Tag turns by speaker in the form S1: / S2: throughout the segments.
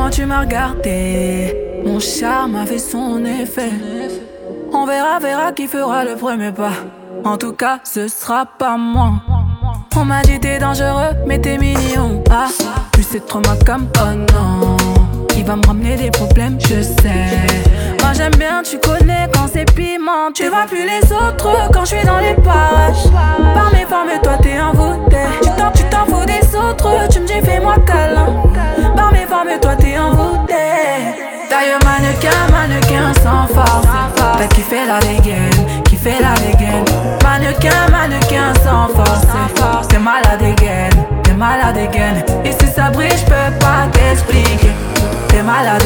S1: comment tu m'as regardé. Mon charme a fait son effet. On verra qui fera le premier pas. En tout cas, ce sera pas moi. On m'a dit t'es dangereux, mais t'es mignon. Ah, plus c'est trop ma cam, oh non. Il va me ramener des problèmes, je sais. Moi j'aime bien, tu connais quand c'est piment. Tu vois plus les autres quand je suis dans les parages. Par mes formes, toi t'es envoûté. Tu t'en fous des autres, tu me dis fais-moi câlin. Par mes formes, toi t'es envoûté. D'ailleurs mannequin sans force. T'as kiffé la dégaine, kiffé la dégaine. Mannequin sans force. T'es malade again. Et si ça brille, j'peux pas t'expliquer. T'es malade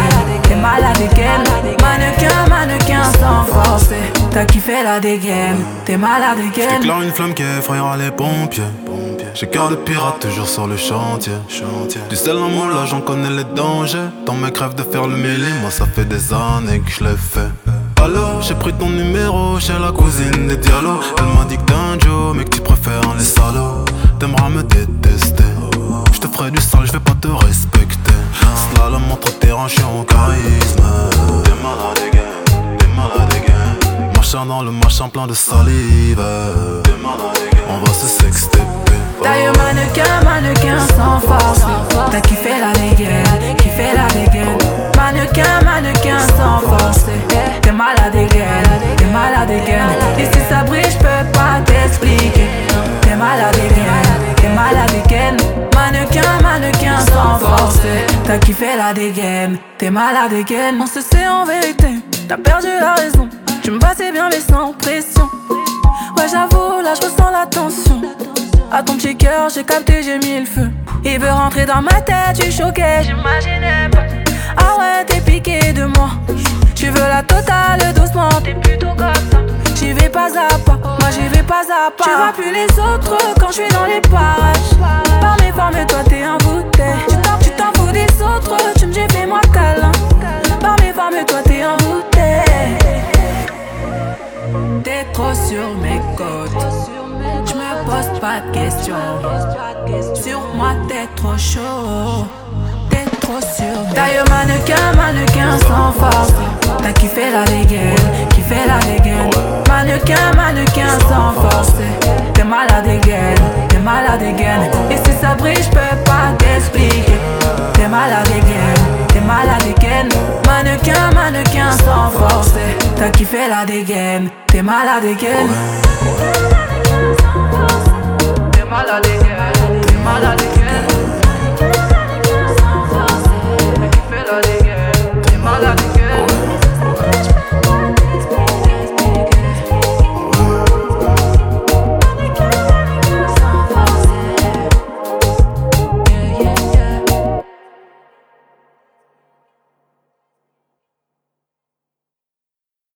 S1: again. Mannequin sans force. T'as kiffé la dégaine, t'es malade again.
S2: J'déclare une flamme qui effrayera les pompiers. J'ai cœur de pirate toujours sur le chantier. Du sel en moule, là j'en connais les dangers. Ton mec rêve de faire le mêlé, moi ça fait des années que je l'ai fait. Allô, j'ai pris ton numéro chez la cousine des Diallo. Elle m'a dit que t'es un Joe, mais que tu préfères les salauds. T'aimeras me détester. Je te ferai du sale, je vais pas te respecter. Slalom entre terrain, je suis en charisme. T'es malade again. Marchant dans le machin plein de salive. On va se sexter.
S1: D'ailleurs mannequin sans force. T'as kiffé la dégaine. Mannequin sans force. T'es malade again. Et si ça brille, j'peux pas t'expliquer. T'es malade again. Mannequin sans force. T'as kiffé la dégaine. T'es malade again. On se sait en vérité, t'as perdu la raison. Tu me passais bien mais sans pression. Ouais j'avoue, là j'ressens la tension. À ton petit cœur, j'ai capté, j'ai mis le feu. Il veut rentrer dans ma tête, je suis choqué, j'imaginais pas. Ah ouais, t'es piqué de moi. Tu veux la totale doucement, t'es plutôt comme ça. J'y vais pas à pas, moi j'y vais pas à pas. Tu vois plus les autres quand je suis dans les parages. Par mes formes, toi t'es envoûté. Tu t'en fous des autres, tu me dis fais-moi câlin. Par mes formes, toi t'es envoûté. T'es trop sur mes côtes. J'me pose pas de questions. Sur moi t'es trop chaud. T'es trop sur mes. D'ailleurs mannequin sans force. T'as kiffé la dégaine. Mannequin sans force. T'es malade again. Et si ça brille, j'peux pas t'expliquer. T'es malade again. Mannequin sans force. T'as kiffé la dégaine. T'es malade again. T'es malade again.